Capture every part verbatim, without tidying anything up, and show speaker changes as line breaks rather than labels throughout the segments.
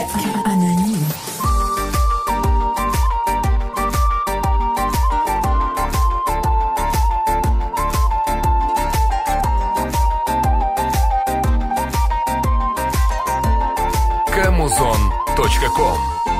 Anonyme.
Kamuzon точка com.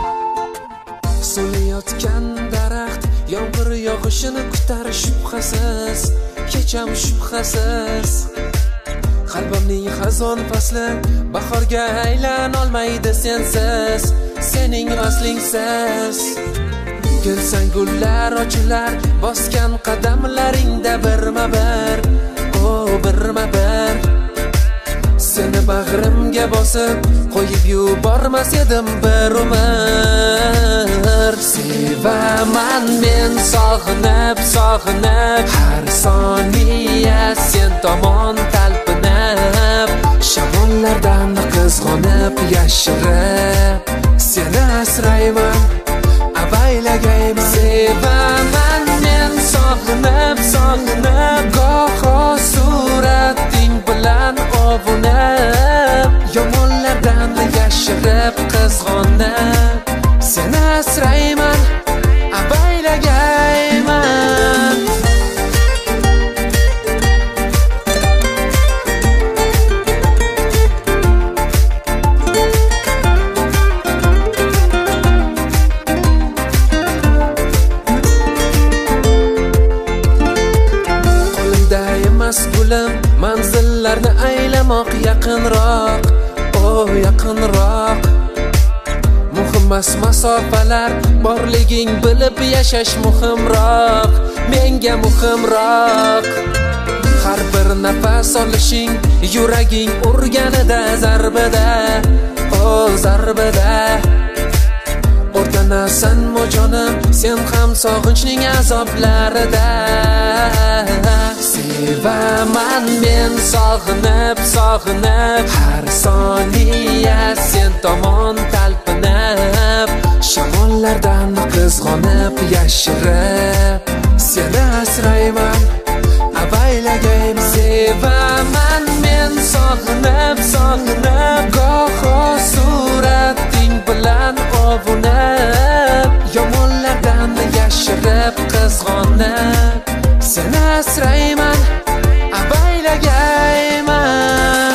So'layotgan daraxt yomg'ir yog'ishini kutar shubhasiz, kecham shubhasiz. Qalbimning xazon fasli bahorga aylan olmaydi sensiz, sening vaslingsiz. Gulsan gullar ochilar, bosgan qadamlaringda birma-bir, o birma-bir. Seni bag'rimga bosib qo'yib yubormas edim bir umr. Sevaman men sog'inib, sog'inib, har soniya sen tomon talpinib, shamollardan qizg'onib yashirib, seni asrayman, avaylagayman. Sevaman men sog'inib, sog'inib, goho surating bilan ovunib, yomonlardan yashirib qizg'onib, seni asrayman, avaylagayman. Qo'limda emas gulim, manzillarni aylamoq yaqinroq, o yaqinroq. Muhimmas masofalar, borliging bilib yashash muhimroq, menga muhimroq. Har bir nafas olishing yuraging urganida zarbada, o zarbada. O'rtanasan mo'jonim, sen ham sog'inchning azoblarida. Sevaman men sog'inib, sog'inib, har soniya sen tomon talpinib, shamollardan qizg'onib yashirib, seni asrayman, avaylagayman. Sevaman men sog'inib, sog'inib, goho surating bilan ovunib, yomonlardan yashirib qizg'onib, seni asrayman, avaylagayman.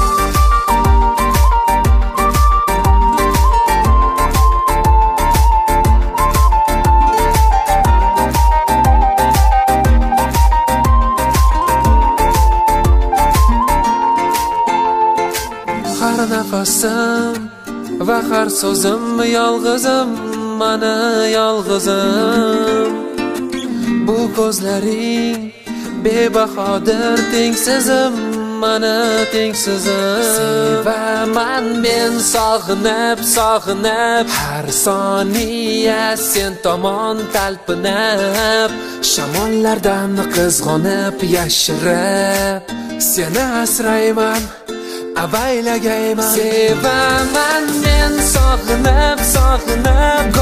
Har nafasim va har so'zim yolg'izim, mana yolg'izim. Bu ko'zlaring bebahodir, tengsizim, mana tengsizim. Sevaman men sog'inib, sog'inib, har soniya sen tomon talpinib, shamollardan qizg'onib yashirib, seni asrayman, avaylagayman. Sevaman men sog'inib, sog'inib,